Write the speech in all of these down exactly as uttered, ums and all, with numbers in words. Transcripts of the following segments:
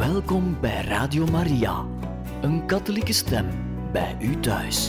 Welkom bij Radio Maria, een katholieke stem bij u thuis.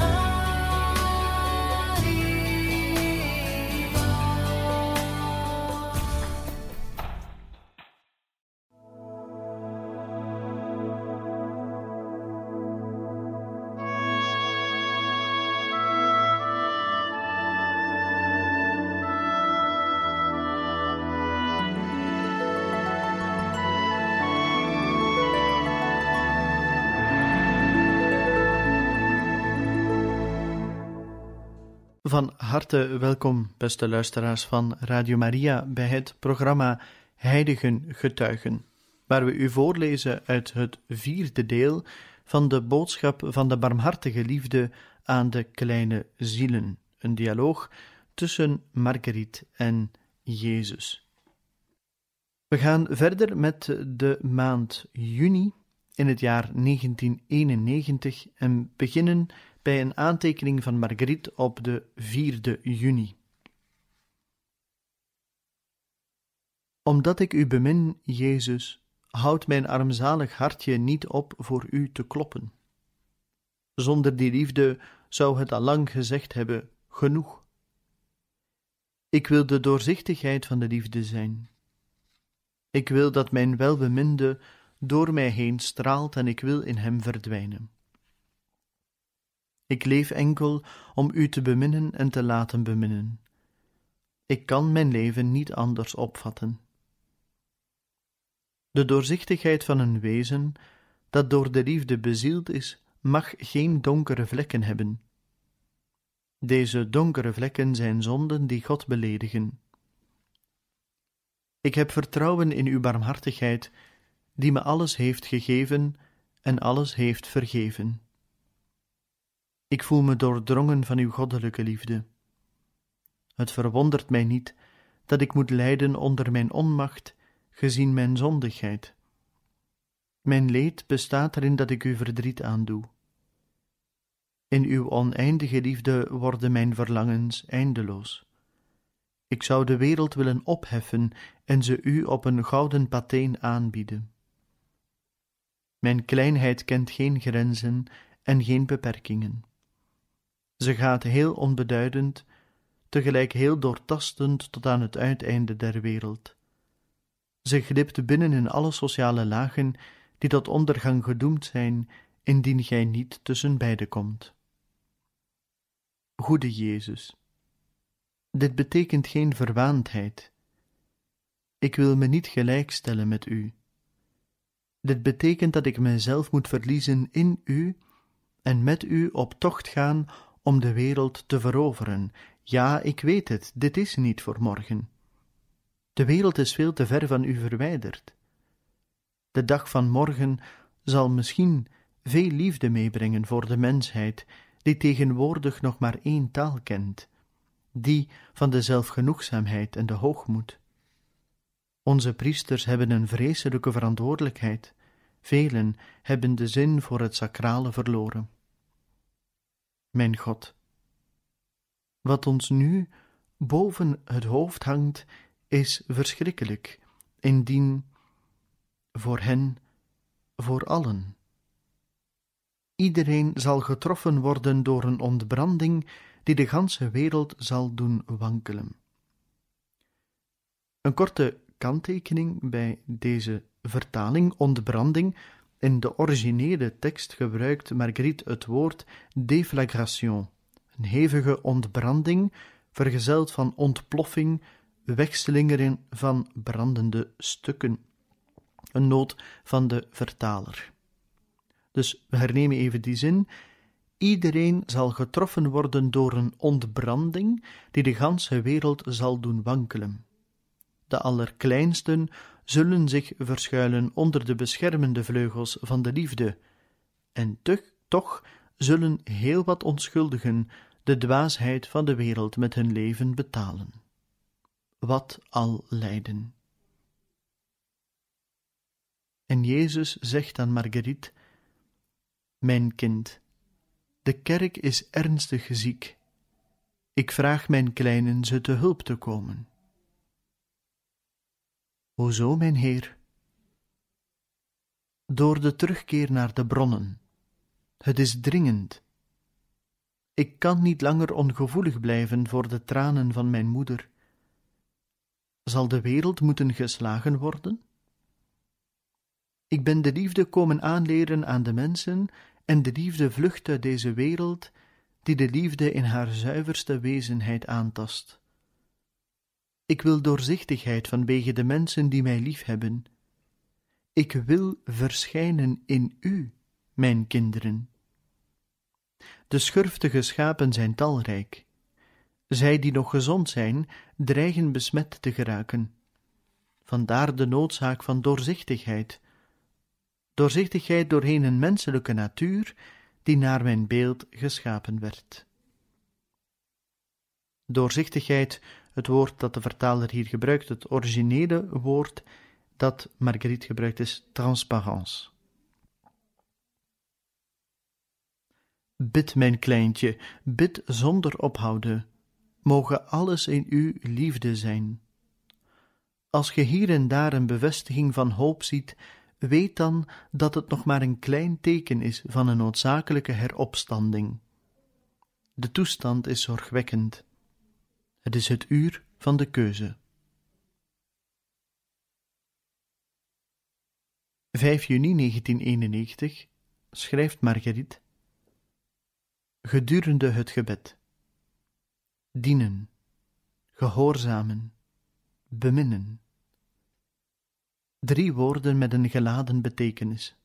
Van harte welkom, beste luisteraars van Radio Maria, bij het programma Heiligen Getuigen, waar we u voorlezen uit het vierde deel van de boodschap van de barmhartige liefde aan de kleine zielen, een dialoog tussen Marguerite en Jezus. We gaan verder met de maand juni in het jaar negentien eenennegentig en beginnen bij een aantekening van Marguerite op de vierde juni. Omdat ik u bemin, Jezus, houdt mijn armzalig hartje niet op voor u te kloppen. Zonder die liefde zou het al lang gezegd hebben, genoeg. Ik wil de doorzichtigheid van de liefde zijn. Ik wil dat mijn welbeminde door mij heen straalt en ik wil in hem verdwijnen. Ik leef enkel om u te beminnen en te laten beminnen. Ik kan mijn leven niet anders opvatten. De doorzichtigheid van een wezen dat door de liefde bezield is, mag geen donkere vlekken hebben. Deze donkere vlekken zijn zonden die God beledigen. Ik heb vertrouwen in uw barmhartigheid, die me alles heeft gegeven en alles heeft vergeven. Ik voel me doordrongen van uw goddelijke liefde. Het verwondert mij niet dat ik moet lijden onder mijn onmacht, gezien mijn zondigheid. Mijn leed bestaat erin dat ik u verdriet aandoe. In uw oneindige liefde worden mijn verlangens eindeloos. Ik zou de wereld willen opheffen en ze u op een gouden pateen aanbieden. Mijn kleinheid kent geen grenzen en geen beperkingen. Ze gaat heel onbeduidend, tegelijk heel doortastend tot aan het uiteinde der wereld. Ze glipt binnen in alle sociale lagen die tot ondergang gedoemd zijn, indien gij niet tussen beiden komt. Goede Jezus, dit betekent geen verwaandheid. Ik wil me niet gelijkstellen met u. Dit betekent dat ik mijzelf moet verliezen in u en met u op tocht gaan om de wereld te veroveren. Ja, ik weet het, dit is niet voor morgen. De wereld is veel te ver van u verwijderd. De dag van morgen zal misschien veel liefde meebrengen voor de mensheid, die tegenwoordig nog maar één taal kent, die van de zelfgenoegzaamheid en de hoogmoed. Onze priesters hebben een vreselijke verantwoordelijkheid. Velen hebben de zin voor het sacrale verloren. Mijn God, wat ons nu boven het hoofd hangt, is verschrikkelijk, indien voor hen, voor allen. Iedereen zal getroffen worden door een ontbranding die de ganse wereld zal doen wankelen. Een korte kanttekening bij deze vertaling, ontbranding. In de originele tekst gebruikt Marguerite het woord déflagration, een hevige ontbranding, vergezeld van ontploffing, wegslingeren van brandende stukken. Een noot van de vertaler. Dus we hernemen even die zin. Iedereen zal getroffen worden door een ontbranding die de ganse wereld zal doen wankelen. De allerkleinsten zullen zich verschuilen onder de beschermende vleugels van de liefde, en te, toch zullen heel wat onschuldigen de dwaasheid van de wereld met hun leven betalen. Wat al lijden. En Jezus zegt aan Marguerite: Mijn kind, de kerk is ernstig ziek. Ik vraag mijn kleinen ze te hulp te komen. Hoezo, mijn Heer? door de terugkeer naar de bronnen. Het is dringend. Ik kan niet langer ongevoelig blijven voor de tranen van mijn moeder. Zal de wereld moeten geslagen worden? Ik ben de liefde komen aanleren aan de mensen, en de liefde vlucht uit deze wereld, die de liefde in haar zuiverste wezenheid aantast. Ik wil doorzichtigheid vanwege de mensen die mij liefhebben. Ik wil verschijnen in u, mijn kinderen. De schurftige schapen zijn talrijk. Zij die nog gezond zijn, dreigen besmet te geraken. Vandaar de noodzaak van doorzichtigheid. Doorzichtigheid doorheen een menselijke natuur, die naar mijn beeld geschapen werd. Doorzichtigheid, het woord dat de vertaler hier gebruikt, het originele woord dat Marguerite gebruikt, is transparance. Bid, mijn kleintje, bid zonder ophouden, moge alles in u liefde zijn. Als ge hier en daar een bevestiging van hoop ziet, weet dan dat het nog maar een klein teken is van een noodzakelijke heropstanding. De toestand is zorgwekkend. Het is het uur van de keuze. vijf juni negentien eenennegentig schrijft Marguerite: gedurende het gebed. Dienen, gehoorzamen, beminnen. Drie woorden met een geladen betekenis.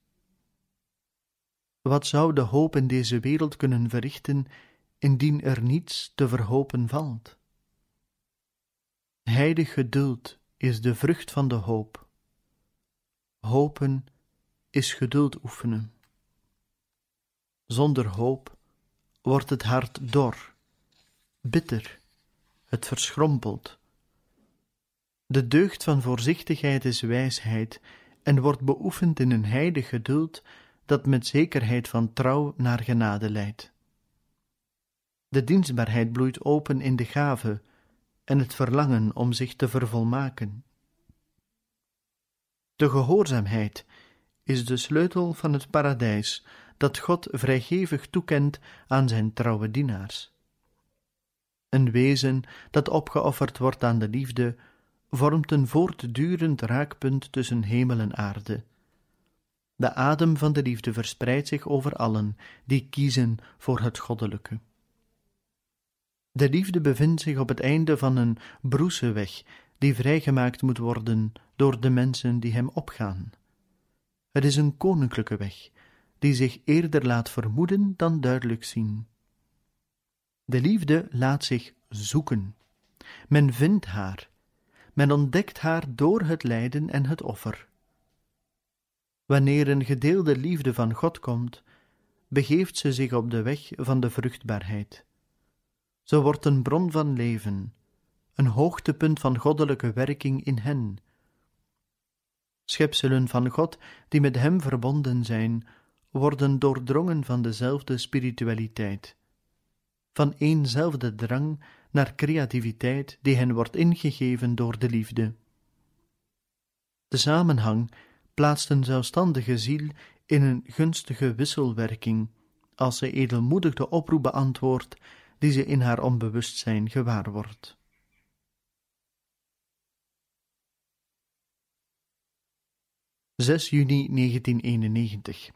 Wat zou de hoop in deze wereld kunnen verrichten, indien er niets te verhopen valt? Heilig geduld is de vrucht van de hoop. Hopen is geduld oefenen. Zonder hoop wordt het hart dor, bitter, het verschrompelt. De deugd van voorzichtigheid is wijsheid en wordt beoefend in een heilig geduld dat met zekerheid van trouw naar genade leidt. De dienstbaarheid bloeit open in de gave en het verlangen om zich te vervolmaken. De gehoorzaamheid is de sleutel van het paradijs dat God vrijgevig toekent aan zijn trouwe dienaars. Een wezen dat opgeofferd wordt aan de liefde vormt een voortdurend raakpunt tussen hemel en aarde. De adem van de liefde verspreidt zich over allen die kiezen voor het goddelijke. De liefde bevindt zich op het einde van een broese weg die vrijgemaakt moet worden door de mensen die hem opgaan. Het is een koninklijke weg, die zich eerder laat vermoeden dan duidelijk zien. De liefde laat zich zoeken. Men vindt haar. Men ontdekt haar door het lijden en het offer. Wanneer een gedeelde liefde van God komt, begeeft ze zich op de weg van de vruchtbaarheid. Ze wordt een bron van leven, een hoogtepunt van goddelijke werking in hen. Schepselen van God die met hem verbonden zijn, worden doordrongen van dezelfde spiritualiteit, van éénzelfde drang naar creativiteit die hen wordt ingegeven door de liefde. De samenhang plaatst een zelfstandige ziel in een gunstige wisselwerking, als ze edelmoedig de oproep beantwoordt die ze in haar onbewustzijn gewaar wordt. zes juni negentien eenennegentig.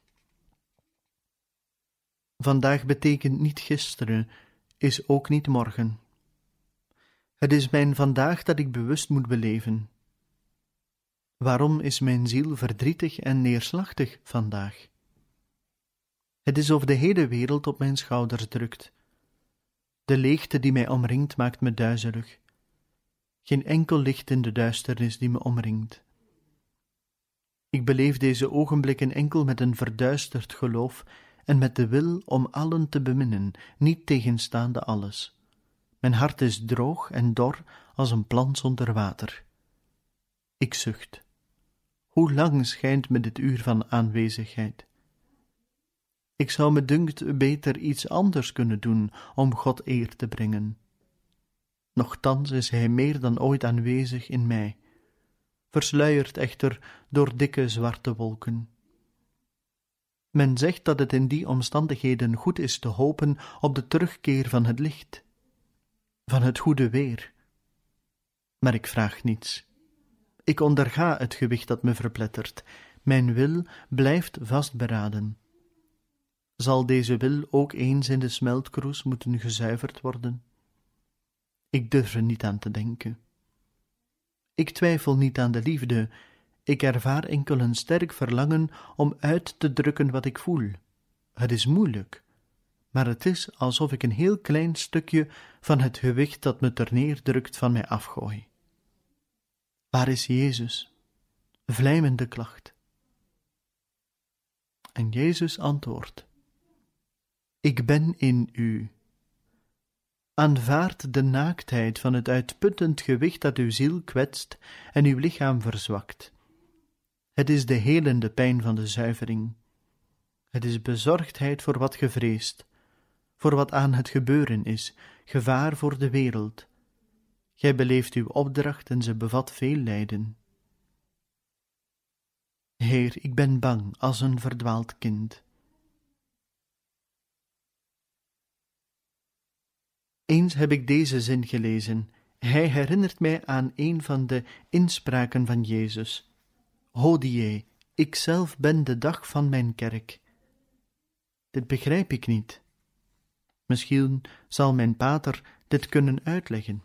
Vandaag betekent niet gisteren, is ook niet morgen. Het is mijn vandaag dat ik bewust moet beleven. Waarom is mijn ziel verdrietig en neerslachtig vandaag? Het is of de hele wereld op mijn schouders drukt. De leegte die mij omringt maakt me duizelig. Geen enkel licht in de duisternis die me omringt. Ik beleef deze ogenblikken enkel met een verduisterd geloof en met de wil om allen te beminnen, niet tegenstaande alles. Mijn hart is droog en dor als een plant zonder water. Ik zucht. Hoe lang schijnt me dit uur van aanwezigheid? Ik zou me dunkt beter iets anders kunnen doen om God eer te brengen. Nochtans is Hij meer dan ooit aanwezig in mij, versluierd echter door dikke zwarte wolken. Men zegt dat het in die omstandigheden goed is te hopen op de terugkeer van het licht, van het goede weer. Maar ik vraag niets. Ik onderga het gewicht dat me verplettert. Mijn wil blijft vastberaden. Zal deze wil ook eens in de smeltkroes moeten gezuiverd worden? Ik durf er niet aan te denken. Ik twijfel niet aan de liefde. Ik ervaar enkel een sterk verlangen om uit te drukken wat ik voel. Het is moeilijk, maar het is alsof ik een heel klein stukje van het gewicht dat me terneerdrukt van mij afgooi. Waar is Jezus? Vlijmende klacht. En Jezus antwoordt: Ik ben in u. Aanvaard de naaktheid van het uitputtend gewicht dat uw ziel kwetst en uw lichaam verzwakt. Het is de helende pijn van de zuivering. Het is bezorgdheid voor wat ge vreest, voor wat aan het gebeuren is, gevaar voor de wereld. Gij beleeft uw opdracht en ze bevat veel lijden. Heer, ik ben bang als een verdwaald kind. Eens heb ik deze zin gelezen. Hij herinnert mij aan een van de inspraken van Jezus. Hodie, ik zelf ben de dag van mijn kerk. Dit begrijp ik niet. Misschien zal mijn pater dit kunnen uitleggen.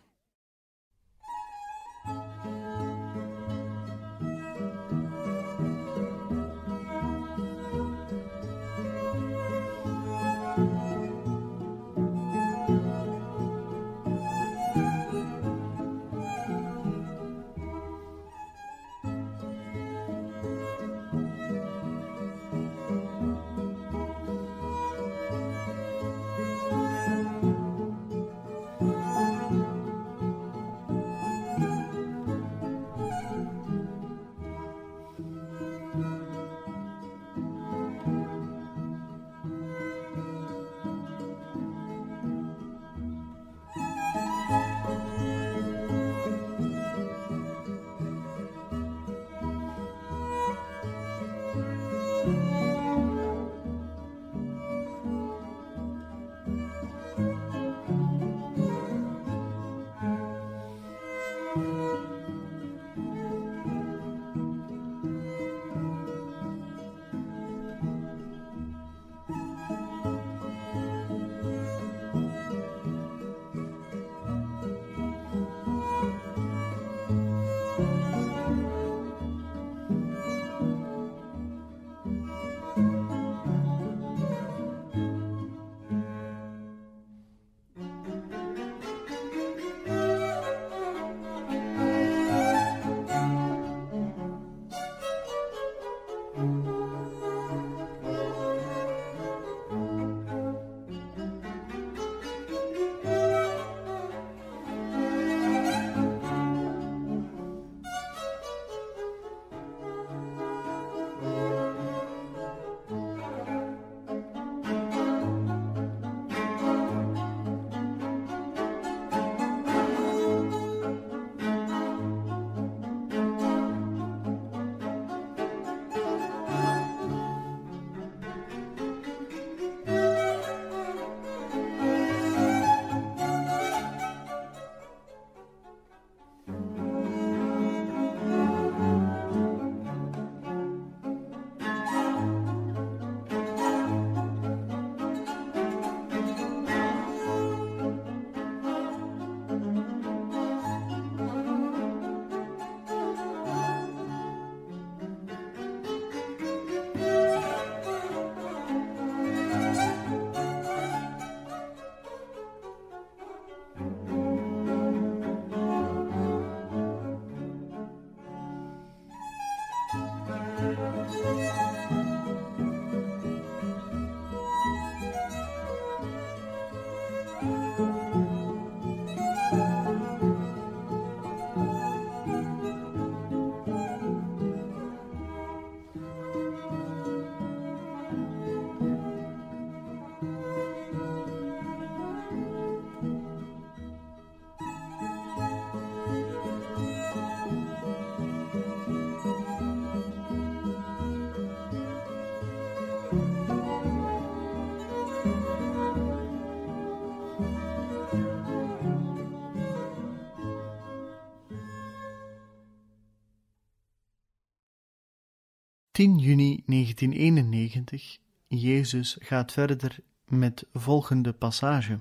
tien juni negentienhonderdeenennegentig. Jezus gaat verder met volgende passage.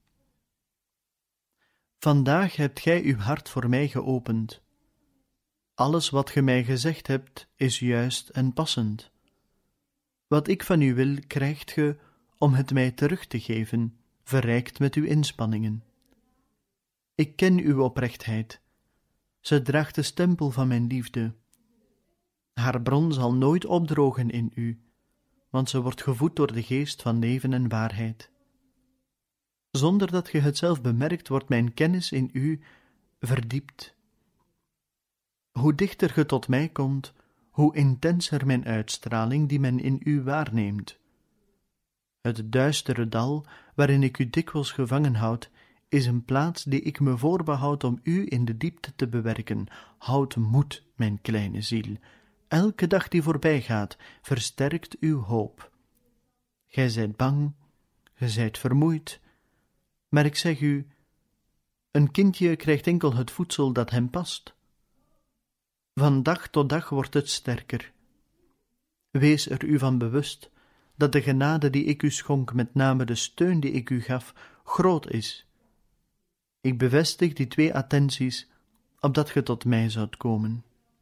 Vandaag hebt gij uw hart voor mij geopend. Alles wat ge mij gezegd hebt, is juist en passend. Wat ik van u wil, krijgt ge om het mij terug te geven, verrijkt met uw inspanningen. Ik ken uw oprechtheid. Ze draagt de stempel van mijn liefde. Haar bron zal nooit opdrogen in u, want ze wordt gevoed door de geest van leven en waarheid. Zonder dat ge het zelf bemerkt, wordt mijn kennis in u verdiept. Hoe dichter ge tot mij komt, hoe intenser mijn uitstraling die men in u waarneemt. Het duistere dal, waarin ik u dikwijls gevangen houd, is een plaats die ik me voorbehoud om u in de diepte te bewerken. Houd moed, mijn kleine ziel. Elke dag die voorbij gaat, versterkt uw hoop. Gij zijt bang, gij zijt vermoeid, maar ik zeg u, een kindje krijgt enkel het voedsel dat hem past. Van dag tot dag wordt het sterker. Wees er u van bewust dat de genade die ik u schonk, met name de steun die ik u gaf, groot is. Ik bevestig die twee attenties, opdat ge tot mij zoudt komen.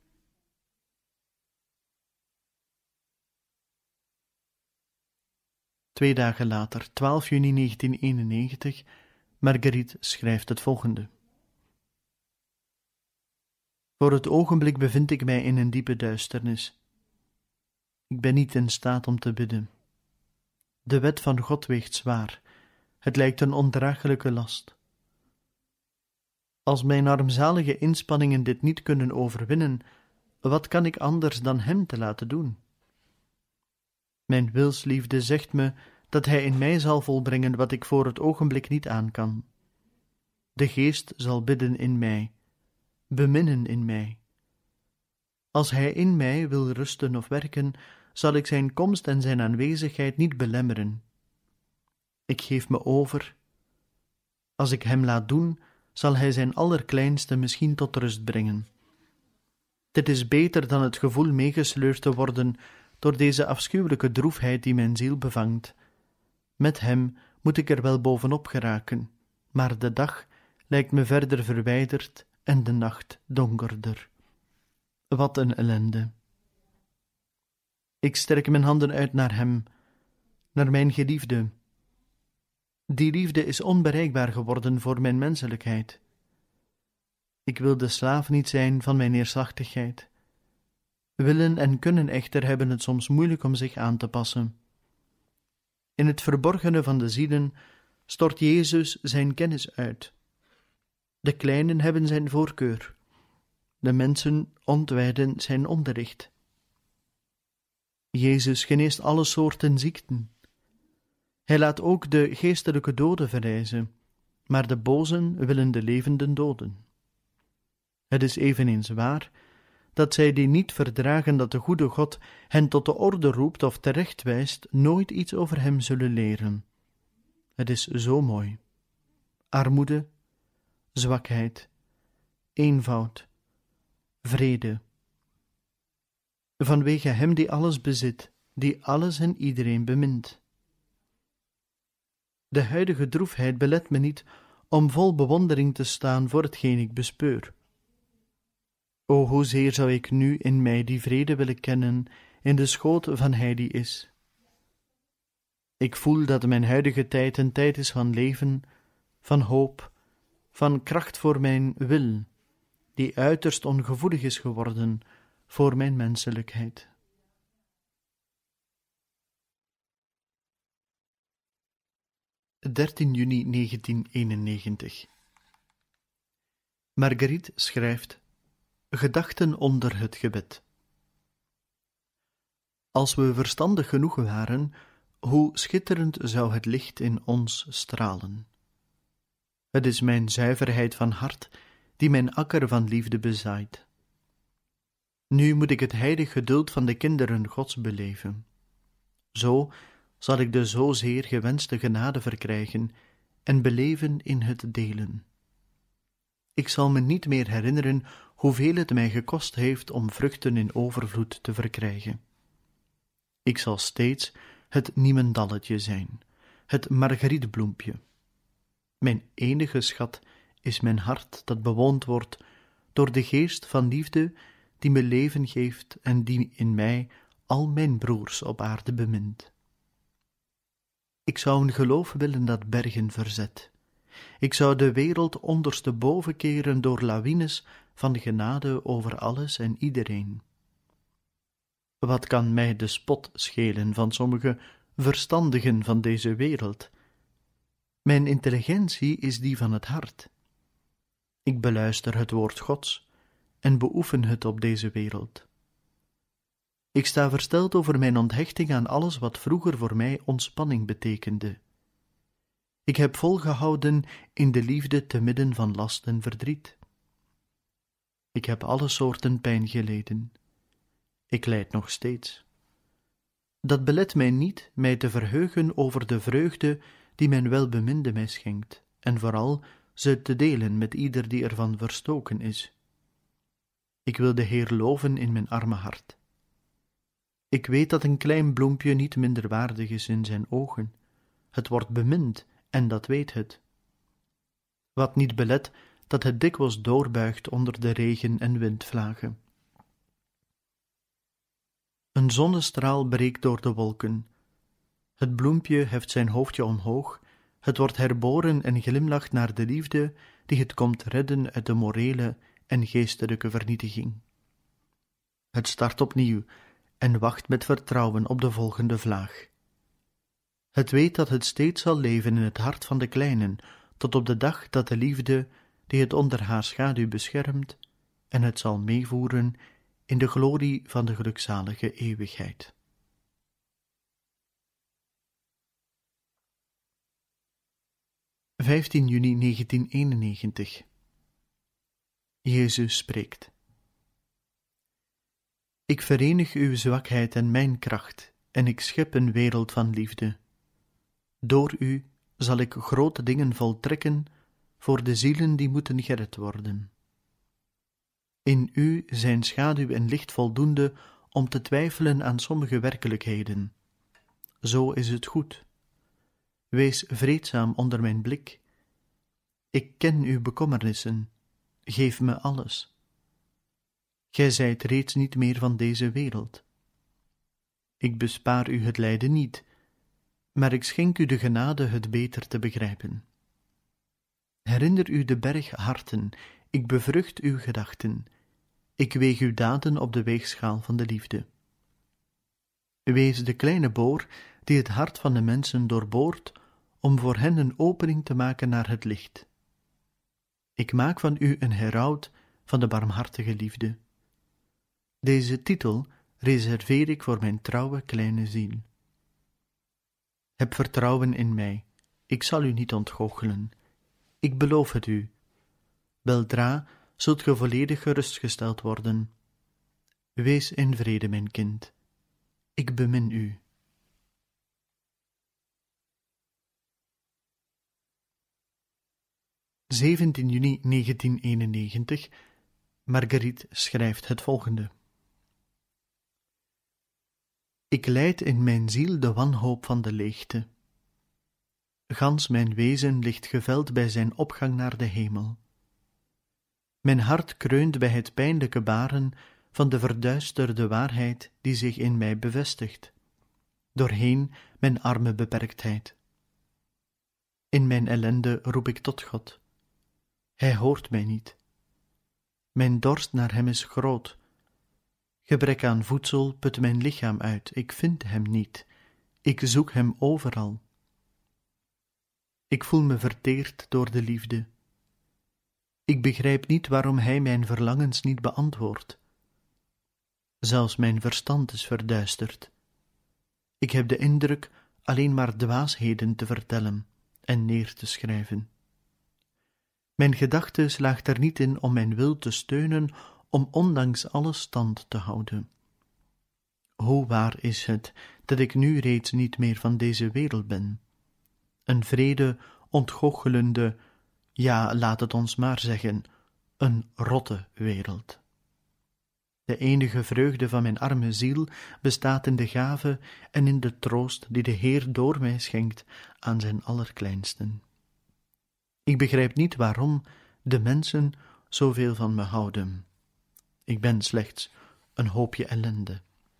Twee dagen later, twaalf juni negentienhonderdeenennegentig, Marguerite schrijft het volgende. Voor het ogenblik bevind ik mij in een diepe duisternis. Ik ben niet in staat om te bidden. De wet van God weegt zwaar. Het lijkt een ondraaglijke last. Als mijn armzalige inspanningen dit niet kunnen overwinnen, wat kan ik anders dan hem te laten doen? Mijn wilsliefde zegt me dat hij in mij zal volbrengen wat ik voor het ogenblik niet aan kan. De geest zal bidden in mij, beminnen in mij. Als hij in mij wil rusten of werken, zal ik zijn komst en zijn aanwezigheid niet belemmeren. Ik geef me over. Als ik hem laat doen, zal hij zijn allerkleinste misschien tot rust brengen. Dit is beter dan het gevoel meegesleurd te worden door deze afschuwelijke droefheid die mijn ziel bevangt. Met hem moet ik er wel bovenop geraken, maar de dag lijkt me verder verwijderd en de nacht donkerder. Wat een ellende! Ik strek mijn handen uit naar hem, naar mijn geliefde. Die liefde is onbereikbaar geworden voor mijn menselijkheid. Ik wil de slaaf niet zijn van mijn neerslachtigheid. Willen en kunnen echter hebben het soms moeilijk om zich aan te passen. In het verborgene van de zielen stort Jezus zijn kennis uit. De kleinen hebben zijn voorkeur. De mensen ontwijden zijn onderricht. Jezus geneest alle soorten ziekten. Hij laat ook de geestelijke doden verrijzen, maar de bozen willen de levenden doden. Het is eveneens waar dat zij die niet verdragen dat de goede God hen tot de orde roept of terechtwijst, nooit iets over hem zullen leren. Het is zo mooi. Armoede, zwakheid, eenvoud, vrede. Vanwege hem die alles bezit, die alles en iedereen bemint. De huidige droefheid belet me niet om vol bewondering te staan voor hetgeen ik bespeur. O, hoezeer zou ik nu in mij die vrede willen kennen in de schoot van Hij die is. Ik voel dat mijn huidige tijd een tijd is van leven, van hoop, van kracht voor mijn wil, die uiterst ongevoelig is geworden voor mijn menselijkheid. dertien juni negentienhonderdeenennegentig. Marguerite schrijft: Gedachten onder het gebed. Als we verstandig genoeg waren, hoe schitterend zou het licht in ons stralen. Het is mijn zuiverheid van hart die mijn akker van liefde bezaait. Nu moet ik het heilig geduld van de kinderen Gods beleven. Zo zal ik de zozeer gewenste genade verkrijgen en beleven in het delen. Ik zal me niet meer herinneren hoeveel het mij gekost heeft om vruchten in overvloed te verkrijgen. Ik zal steeds het niemendalletje zijn, het margerietbloempje. Mijn enige schat is mijn hart dat bewoond wordt door de geest van liefde die me leven geeft en die in mij al mijn broers op aarde bemint. Ik zou een geloof willen dat bergen verzet. Ik zou de wereld ondersteboven keren door lawines van genade over alles en iedereen. Wat kan mij de spot schelen van sommige verstandigen van deze wereld? Mijn intelligentie is die van het hart. Ik beluister het woord Gods en beoefen het op deze wereld. Ik sta versteld over mijn onthechting aan alles wat vroeger voor mij ontspanning betekende. Ik heb volgehouden in de liefde te midden van last en verdriet. Ik heb alle soorten pijn geleden. Ik lijd nog steeds. Dat belet mij niet mij te verheugen over de vreugde die mijn welbeminde mij schenkt, en vooral ze te delen met ieder die ervan verstoken is. Ik wil de Heer loven in mijn arme hart. Ik weet dat een klein bloempje niet minder waardig is in zijn ogen. Het wordt bemind, en dat weet het. Wat niet belet dat het dikwijls doorbuigt onder de regen- en windvlagen. Een zonnestraal breekt door de wolken. Het bloempje heft zijn hoofdje omhoog, het wordt herboren en glimlacht naar de liefde die het komt redden uit de morele en geestelijke vernietiging. Het start opnieuw en wacht met vertrouwen op de volgende vlaag. Het weet dat het steeds zal leven in het hart van de kleinen, tot op de dag dat de liefde, die het onder haar schaduw beschermt, en het zal meevoeren in de glorie van de gelukzalige eeuwigheid. vijftien juni negentienhonderdeenennegentig. Jezus spreekt. Ik verenig uw zwakheid en mijn kracht, en ik schep een wereld van liefde. Door u zal ik grote dingen voltrekken voor de zielen die moeten gered worden. In u zijn schaduw en licht voldoende om te twijfelen aan sommige werkelijkheden. Zo is het goed. Wees vreedzaam onder mijn blik. Ik ken uw bekommernissen. Geef me alles. Gij zijt reeds niet meer van deze wereld. Ik bespaar u het lijden niet, maar ik schenk u de genade het beter te begrijpen. Herinner u de berg harten, ik bevrucht uw gedachten, ik weeg uw daden op de weegschaal van de liefde. Wees de kleine boor die het hart van de mensen doorboort, om voor hen een opening te maken naar het licht. Ik maak van u een heraut van de barmhartige liefde. Deze titel reserveer ik voor mijn trouwe kleine ziel. Heb vertrouwen in mij, ik zal u niet ontgoochelen. Ik beloof het u. Weldra zult ge volledig gerustgesteld worden. Wees in vrede, mijn kind. Ik bemin u. zeventien juni negentienhonderdeenennegentig. Marguerite schrijft het volgende. Ik lijd in mijn ziel de wanhoop van de leegte. Gans mijn wezen ligt geveld bij zijn opgang naar de hemel. Mijn hart kreunt bij het pijnlijke baren van de verduisterde waarheid die zich in mij bevestigt, doorheen mijn arme beperktheid. In mijn ellende roep ik tot God. Hij hoort mij niet. Mijn dorst naar hem is groot. Gebrek aan voedsel put mijn lichaam uit, ik vind hem niet. Ik zoek hem overal. Ik voel me verteerd door de liefde. Ik begrijp niet waarom hij mijn verlangens niet beantwoordt. Zelfs mijn verstand is verduisterd. Ik heb de indruk alleen maar dwaasheden te vertellen en neer te schrijven. Mijn gedachte slaagt er niet in om mijn wil te steunen, om ondanks alles stand te houden. Hoe waar is het dat ik nu reeds niet meer van deze wereld ben? Een vrede, ontgoochelende, ja, laat het ons maar zeggen, een rotte wereld. De De enige vreugde van mijn arme ziel bestaat in de gave en in de troost die de Heer door mij schenkt aan zijn allerkleinsten. Ik begrijp niet waarom de mensen zoveel van me houden. Ik ben slechts een hoopje ellende.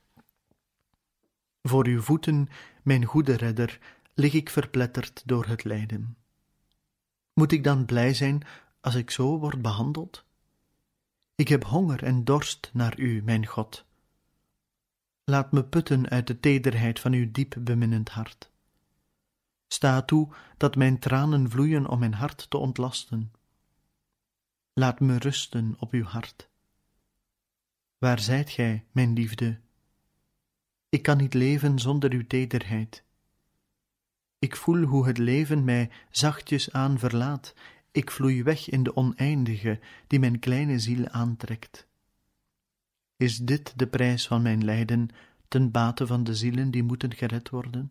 Voor uw voeten, mijn goede redder, lig ik verpletterd door het lijden. Moet ik dan blij zijn als ik zo word behandeld? Ik heb honger en dorst naar u, mijn God. Laat me putten uit de tederheid van uw diep beminnend hart. Sta toe dat mijn tranen vloeien om mijn hart te ontlasten. Laat me rusten op uw hart. Waar zijt gij, mijn liefde? Ik kan niet leven zonder uw tederheid. Ik voel hoe het leven mij zachtjes aan verlaat. Ik vloei weg in de oneindige die mijn kleine ziel aantrekt. Is dit de prijs van mijn lijden ten bate van de zielen die moeten gered worden?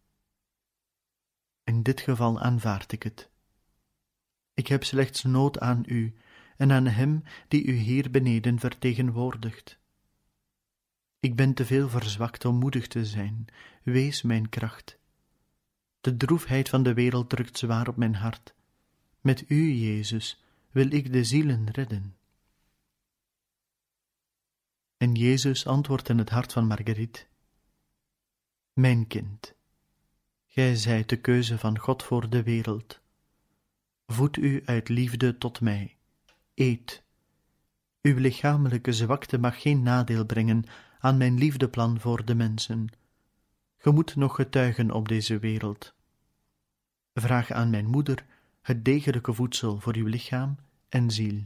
In dit geval aanvaard ik het. Ik heb slechts nood aan u en aan hem die u hier beneden vertegenwoordigt. Ik ben te veel verzwakt om moedig te zijn. Wees mijn kracht. De droefheid van de wereld drukt zwaar op mijn hart. Met u, Jezus, wil ik de zielen redden. En Jezus antwoordt in het hart van Marguerite: Mijn kind, gij zijt de keuze van God voor de wereld. Voed u uit liefde tot mij. Eet. Uw lichamelijke zwakte mag geen nadeel brengen aan mijn liefdeplan voor de mensen. Ge moet nog getuigen op deze wereld. Vraag aan mijn moeder het degelijke voedsel voor uw lichaam en ziel.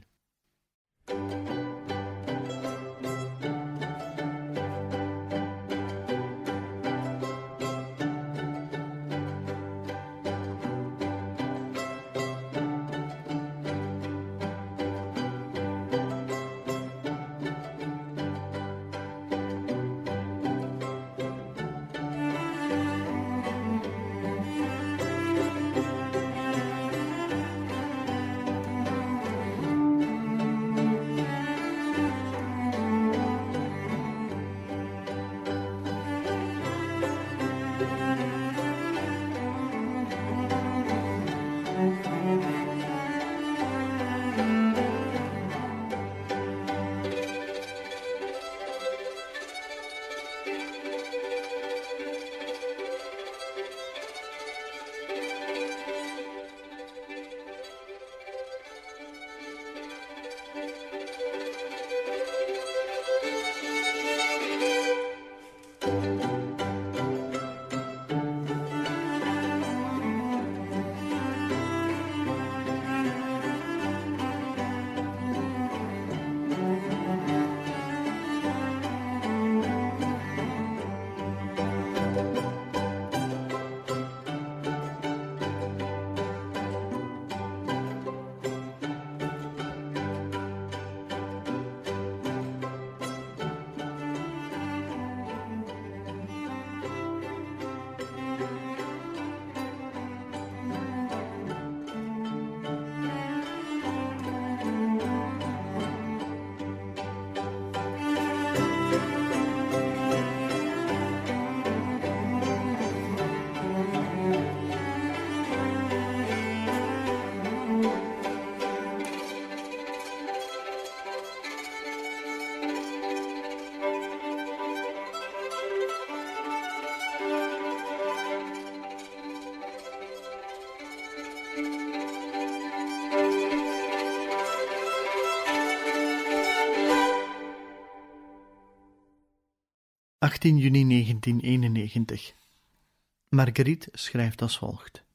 achttien juni negentienhonderdeenennegentig. Marguerite schrijft als volgt: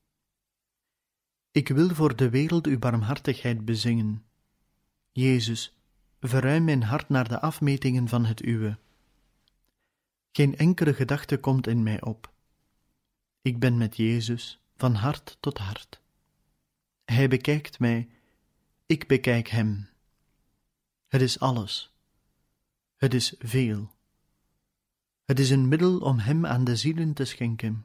Ik wil voor de wereld uw barmhartigheid bezingen. Jezus, verruim mijn hart naar de afmetingen van het uwe. Geen enkele gedachte komt in mij op. Ik ben met Jezus van hart tot hart. Hij bekijkt mij, ik bekijk hem. Het is alles. Het is veel. Het is een middel om hem aan de zielen te schenken.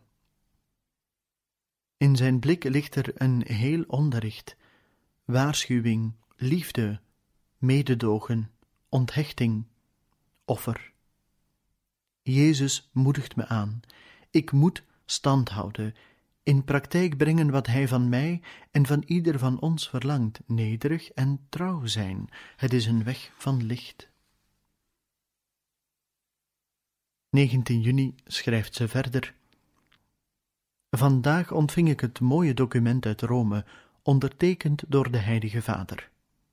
In zijn blik ligt er een heel onderricht, waarschuwing, liefde, mededogen, onthechting, offer. Jezus moedigt me aan. Ik moet stand houden, in praktijk brengen wat Hij van mij en van ieder van ons verlangt, nederig en trouw zijn. Het is een weg van licht. negentien juni schrijft ze verder. Vandaag ontving ik het mooie document uit Rome, ondertekend door de Heilige Vader.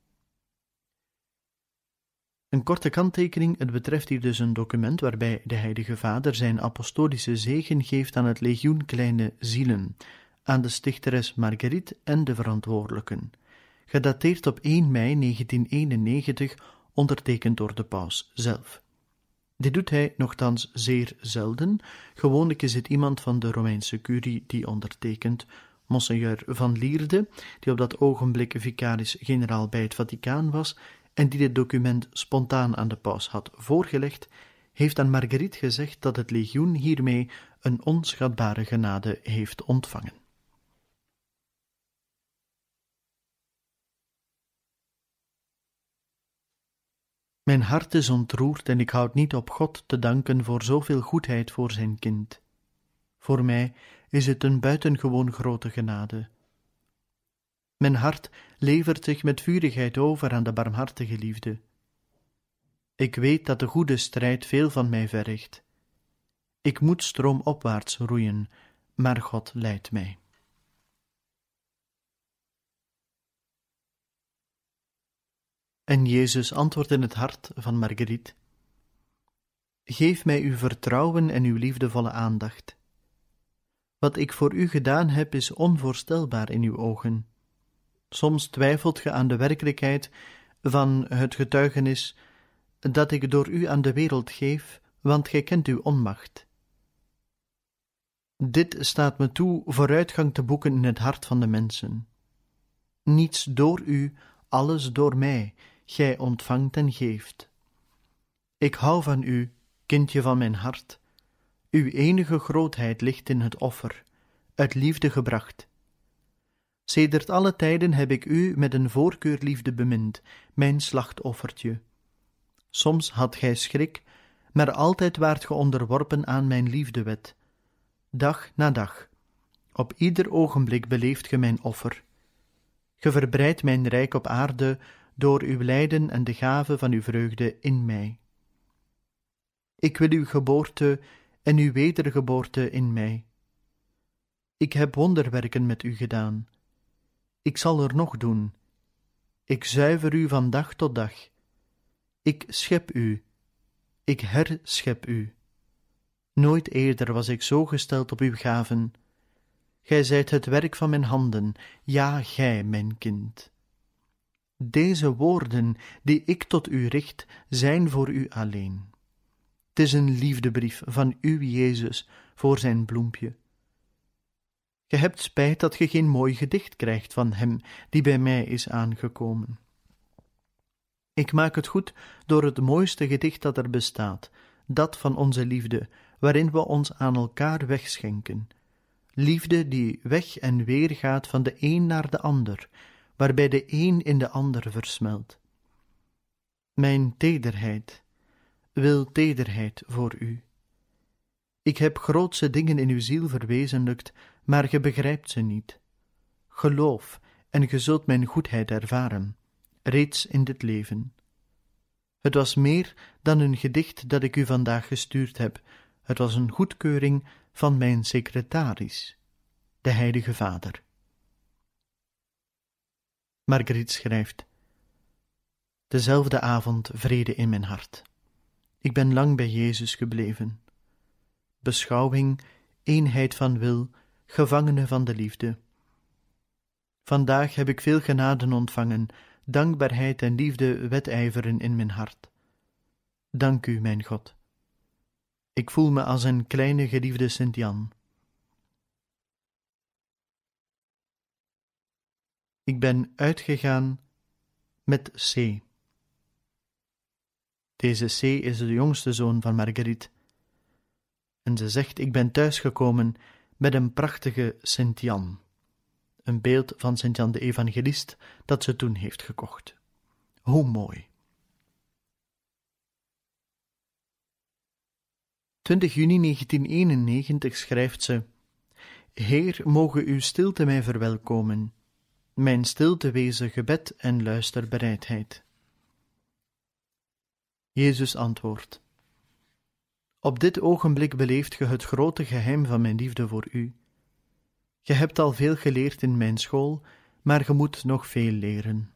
Een korte kanttekening, het betreft hier dus een document waarbij de Heilige Vader zijn apostolische zegen geeft aan het legioen Kleine Zielen, aan de stichteres Marguerite en de verantwoordelijken, gedateerd op één mei negentien eenennegentig, ondertekend door de paus zelf. Dit doet hij nogthans zeer zelden. Gewoonlijk is het iemand van de Romeinse curie die ondertekent, Monseigneur van Lierde, die op dat ogenblik vicaris-generaal bij het Vaticaan was en die dit document spontaan aan de paus had voorgelegd, heeft aan Marguerite gezegd dat het legioen hiermee een onschatbare genade heeft ontvangen. Mijn hart is ontroerd en ik houd niet op God te danken voor zoveel goedheid voor zijn kind. Voor mij is het een buitengewoon grote genade. Mijn hart levert zich met vurigheid over aan de barmhartige liefde. Ik weet dat de goede strijd veel van mij verricht. Ik moet stroomopwaarts roeien, maar God leidt mij. En Jezus antwoordt in het hart van Marguerite: Geef mij uw vertrouwen en uw liefdevolle aandacht. Wat ik voor u gedaan heb is onvoorstelbaar in uw ogen. Soms twijfelt ge aan de werkelijkheid van het getuigenis dat ik door u aan de wereld geef, want gij kent uw onmacht. Dit staat me toe vooruitgang te boeken in het hart van de mensen. Niets door u, alles door mij, gij ontvangt en geeft. Ik hou van u, kindje van mijn hart. Uw enige grootheid ligt in het offer, uit liefde gebracht. Sedert alle tijden heb ik u met een voorkeurliefde bemind, mijn slachtoffertje. Soms had gij schrik, maar altijd waart ge onderworpen aan mijn liefdewet. Dag na dag, op ieder ogenblik beleeft ge mijn offer. Ge verbreidt mijn rijk op aarde door uw lijden en de gave van uw vreugde in mij. Ik wil uw geboorte en uw wedergeboorte in mij. Ik heb wonderwerken met u gedaan. Ik zal er nog doen. Ik zuiver u van dag tot dag. Ik schep u. Ik herschep u. Nooit eerder was ik zo gesteld op uw gaven. Gij zijt het werk van mijn handen, ja, gij, mijn kind. Deze woorden die ik tot u richt, zijn voor u alleen. Het is een liefdebrief van uw Jezus voor zijn bloempje. Ge hebt spijt dat ge geen mooi gedicht krijgt van hem die bij mij is aangekomen. Ik maak het goed door het mooiste gedicht dat er bestaat, dat van onze liefde, waarin we ons aan elkaar wegschenken. Liefde die weg en weer gaat van de een naar de ander, waarbij de een in de ander versmelt. Mijn tederheid wil tederheid voor u. Ik heb grootse dingen in uw ziel verwezenlijkt, maar ge begrijpt ze niet. Geloof, en ge zult mijn goedheid ervaren, reeds in dit leven. Het was meer dan een gedicht dat ik u vandaag gestuurd heb, het was een goedkeuring van mijn secretaris, de Heilige Vader. Marguerite schrijft: Dezelfde avond vrede in mijn hart. Ik ben lang bij Jezus gebleven. Beschouwing, eenheid van wil, gevangene van de liefde. Vandaag heb ik veel genaden ontvangen, dankbaarheid en liefde wedijveren in mijn hart. Dank u, mijn God. Ik voel me als een kleine geliefde Sint-Jan. Ik ben uitgegaan met C. Deze C is de jongste zoon van Marguerite. En ze zegt: ik ben thuisgekomen met een prachtige Sint-Jan. Een beeld van Sint-Jan de Evangelist dat ze toen heeft gekocht. Hoe mooi! twintig juni negentienhonderdeenennegentig schrijft ze: Heer, moge uw stilte mij verwelkomen, mijn stilte wezen gebed en luisterbereidheid. Jezus antwoordt: Op dit ogenblik beleeft ge het grote geheim van mijn liefde voor u. Ge hebt al veel geleerd in mijn school, maar ge moet nog veel leren.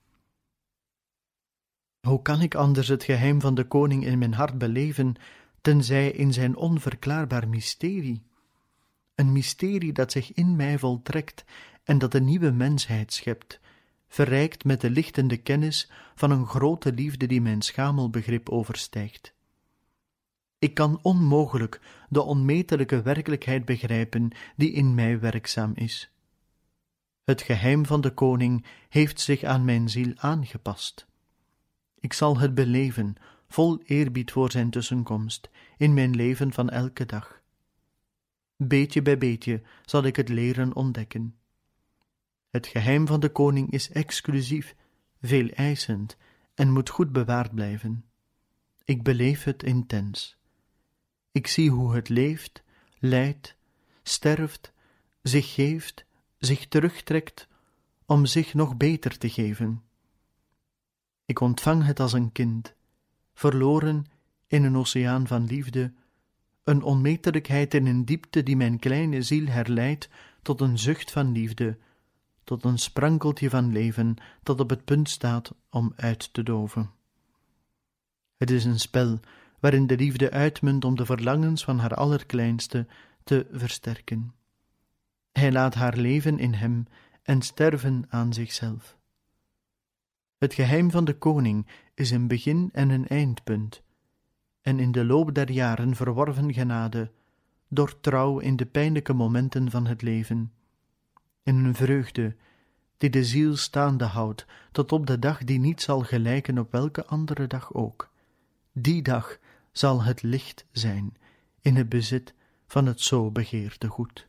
Hoe kan ik anders het geheim van de koning in mijn hart beleven, tenzij in zijn onverklaarbaar mysterie? Een mysterie dat zich in mij voltrekt en dat een nieuwe mensheid schept, verrijkt met de lichtende kennis van een grote liefde die mijn schamel begrip overstijgt. Ik kan onmogelijk de onmetelijke werkelijkheid begrijpen die in mij werkzaam is. Het geheim van de koning heeft zich aan mijn ziel aangepast. Ik zal het beleven, vol eerbied voor zijn tussenkomst, in mijn leven van elke dag. Beetje bij beetje zal ik het leren ontdekken. Het geheim van de koning is exclusief, veel eisend en moet goed bewaard blijven. Ik beleef het intens. Ik zie hoe het leeft, lijdt, sterft, zich geeft, zich terugtrekt, om zich nog beter te geven. Ik ontvang het als een kind, verloren in een oceaan van liefde, een onmetelijkheid in een diepte die mijn kleine ziel herleidt tot een zucht van liefde, tot een sprankeltje van leven dat op het punt staat om uit te doven. Het is een spel waarin de liefde uitmunt om de verlangens van haar allerkleinste te versterken. Hij laat haar leven in hem en sterven aan zichzelf. Het geheim van de koning is een begin en een eindpunt, en in de loop der jaren verworven genade, door trouw in de pijnlijke momenten van het leven, in een vreugde die de ziel staande houdt tot op de dag die niet zal gelijken op welke andere dag ook. Die dag zal het licht zijn in het bezit van het zo begeerde goed.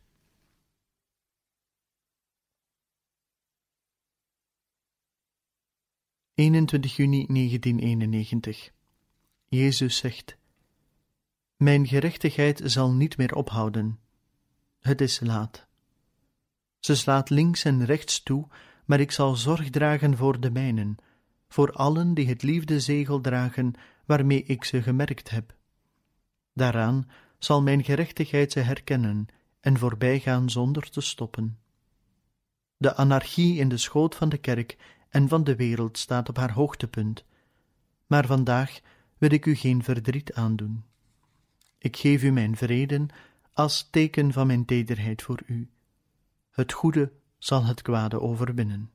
eenentwintig juni negentienhonderdeenennegentig. Jezus zegt: Mijn gerechtigheid zal niet meer ophouden. Het is laat. Ze slaat links en rechts toe, maar ik zal zorg dragen voor de mijnen, voor allen die het liefdezegel dragen waarmee ik ze gemerkt heb. Daaraan zal mijn gerechtigheid ze herkennen en voorbijgaan zonder te stoppen. De anarchie in de schoot van de kerk en van de wereld staat op haar hoogtepunt, maar vandaag wil ik u geen verdriet aandoen. Ik geef u mijn vrede als teken van mijn tederheid voor u. Het goede zal het kwade overwinnen.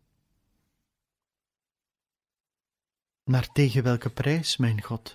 Maar tegen welke prijs, mijn God?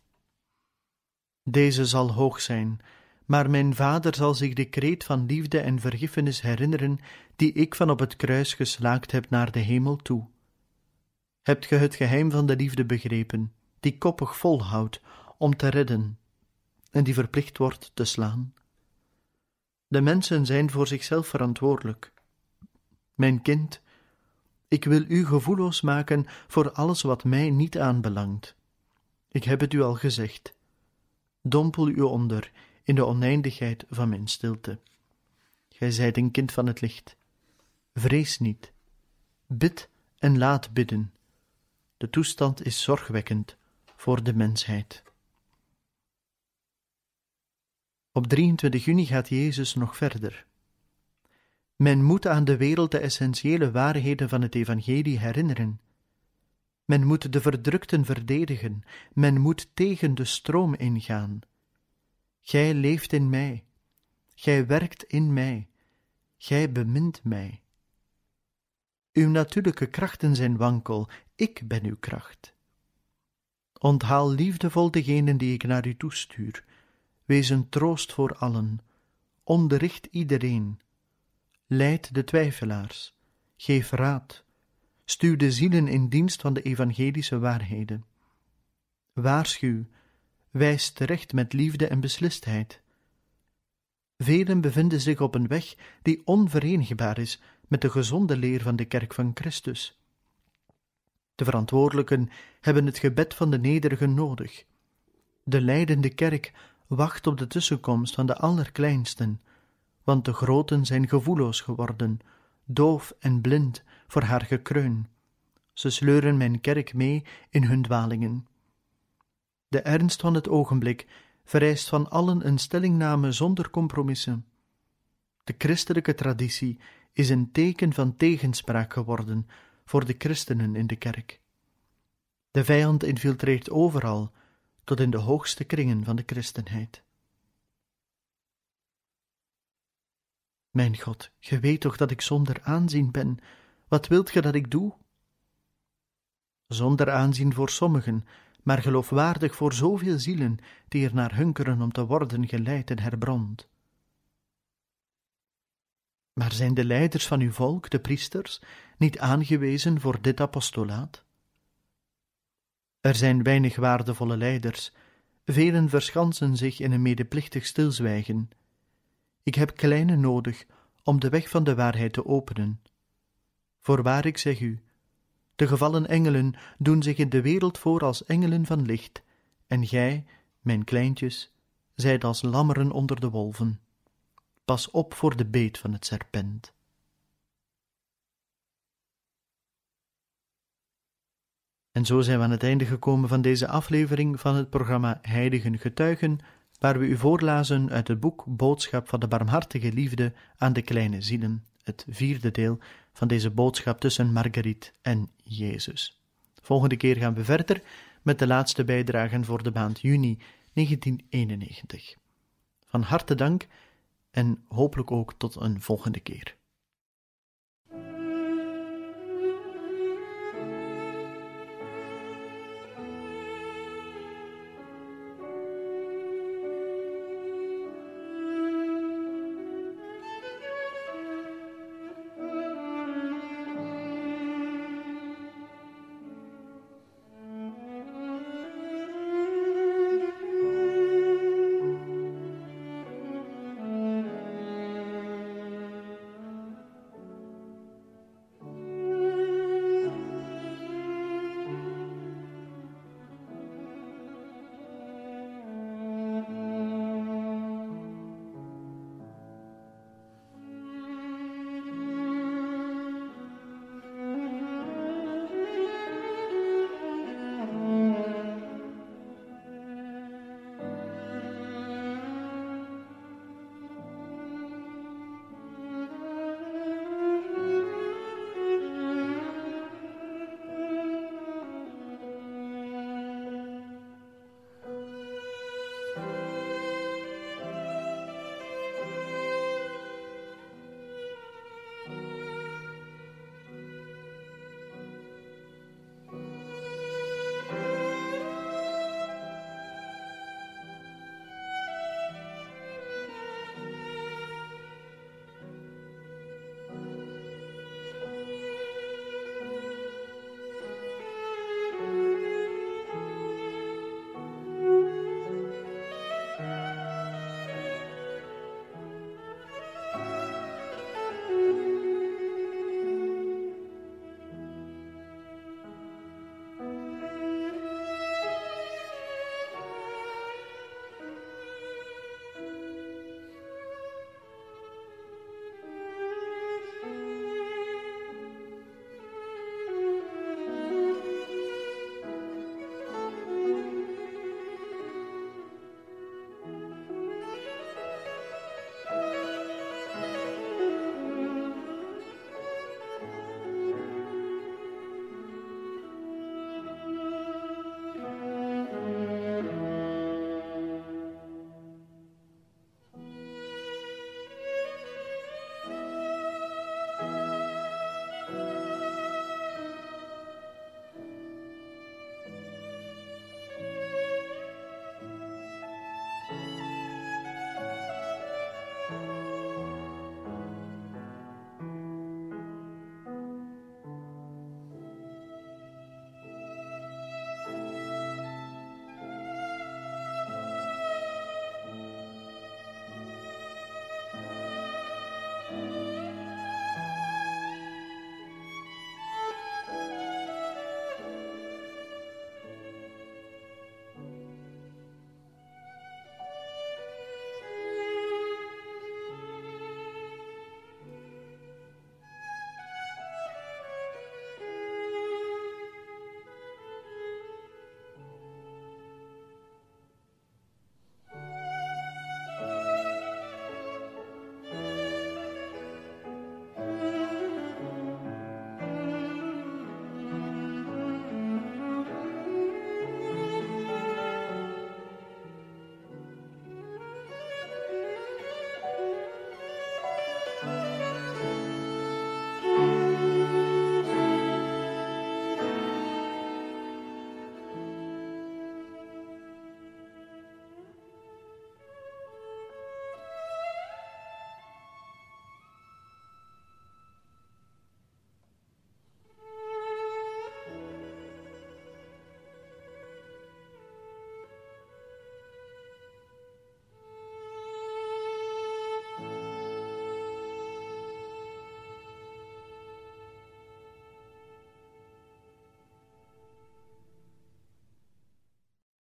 Deze zal hoog zijn, maar mijn Vader zal zich de kreet van liefde en vergiffenis herinneren die ik van op het kruis geslaakt heb naar de hemel toe. Hebt ge het geheim van de liefde begrepen, die koppig volhoudt om te redden en die verplicht wordt te slaan? De mensen zijn voor zichzelf verantwoordelijk. Mijn kind, ik wil u gevoelloos maken voor alles wat mij niet aanbelangt. Ik heb het u al gezegd. Dompel u onder in de oneindigheid van mijn stilte. Gij zijt een kind van het licht. Vrees niet. Bid en laat bidden. De toestand is zorgwekkend voor de mensheid. Op drieëntwintig juni gaat Jezus nog verder. Men moet aan de wereld de essentiële waarheden van het evangelie herinneren. Men moet de verdrukten verdedigen, men moet tegen de stroom ingaan. Gij leeft in mij, gij werkt in mij, gij bemint mij. Uw natuurlijke krachten zijn wankel, ik ben uw kracht. Onthaal liefdevol degenen die ik naar u toestuur. Wees een troost voor allen, onderricht iedereen. Leid de twijfelaars, geef raad, stuur de zielen in dienst van de evangelische waarheden. Waarschuw, wijs terecht met liefde en beslistheid. Velen bevinden zich op een weg die onverenigbaar is met de gezonde leer van de kerk van Christus. De verantwoordelijken hebben het gebed van de nederigen nodig. De lijdende kerk wacht op de tussenkomst van de allerkleinsten, want de groten zijn gevoelloos geworden, doof en blind voor haar gekreun. Ze sleuren mijn kerk mee in hun dwalingen. De ernst van het ogenblik vereist van allen een stellingname zonder compromissen. De christelijke traditie is een teken van tegenspraak geworden voor de christenen in de kerk. De vijand infiltreert overal, tot in de hoogste kringen van de christenheid. Mijn God, ge weet toch dat ik zonder aanzien ben. Wat wilt ge dat ik doe? Zonder aanzien voor sommigen, maar geloofwaardig voor zoveel zielen die er naar hunkeren om te worden geleid en herbrand. Maar zijn de leiders van uw volk, de priesters, niet aangewezen voor dit apostolaat? Er zijn weinig waardevolle leiders, velen verschansen zich in een medeplichtig stilzwijgen. Ik heb kleine nodig om de weg van de waarheid te openen. Voorwaar, ik zeg u, de gevallen engelen doen zich in de wereld voor als engelen van licht, en gij, mijn kleintjes, zijt als lammeren onder de wolven. Pas op voor de beet van het serpent. En zo zijn we aan het einde gekomen van deze aflevering van het programma Heiligen Getuigen, waar we u voorlazen uit het boek Boodschap van de barmhartige liefde aan de kleine zielen, het vierde deel van deze boodschap tussen Marguerite en Jezus. Volgende keer gaan we verder met de laatste bijdragen voor de maand juni negentien eenennegentig. Van harte dank en hopelijk ook tot een volgende keer.